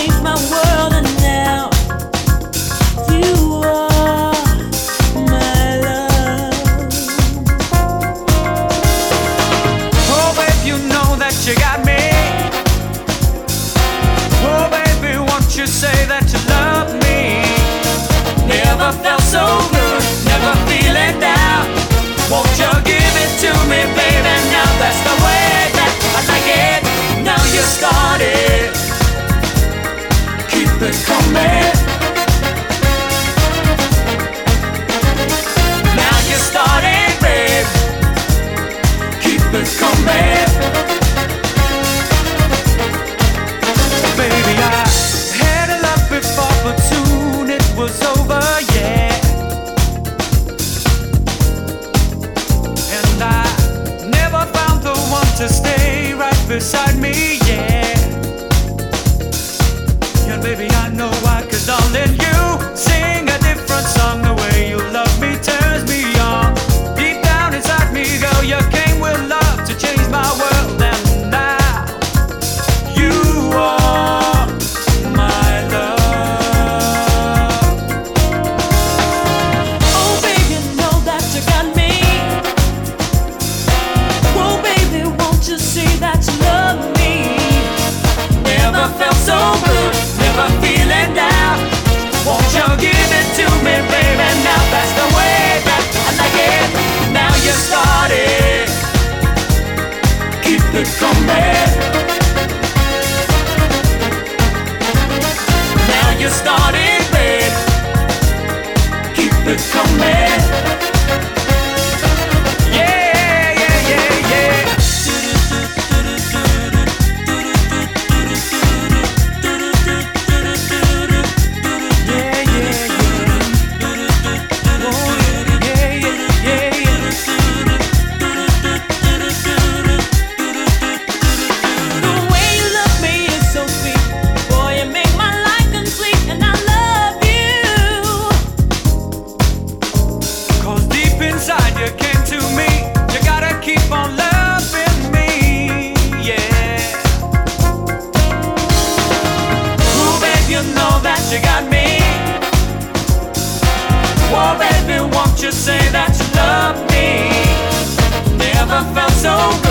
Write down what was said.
changed my world, and now you are my love. Oh, babe, you know that you got me. Oh, baby, won't you say that you love me? Never felt so good, never feeling down. Won't you give it to me, baby? Now that's the way that I like it. Now you started, keep it coming. Now you started, babe, keep it coming. Baby, I had a love before, but soon it was over, yeah. And I never found the one to stay right beside me, yeah. Yeah, baby, I know why, 'cause darling, you sing a different song. The way you love me turns me on. Deep down inside me, girl, you came with love to change my world. And now you are my love. Oh, baby, you know that you got me. Oh, baby, won't you see that you love me? Never felt so good, never feeling down. Won't you give it to me, baby? Now that's the way that I like it. Now you started, keep it coming. Now you started, babe, keep it coming. Yeah, yeah, yeah, yeah. The way you love me is so sweet. Boy, you make my life complete, and I love you. 'Cause deep inside you came to me. You gotta keep on loving me, yeah. Ooh, babe, you know that you got me. Oh, baby, won't you say that you love me? Never felt so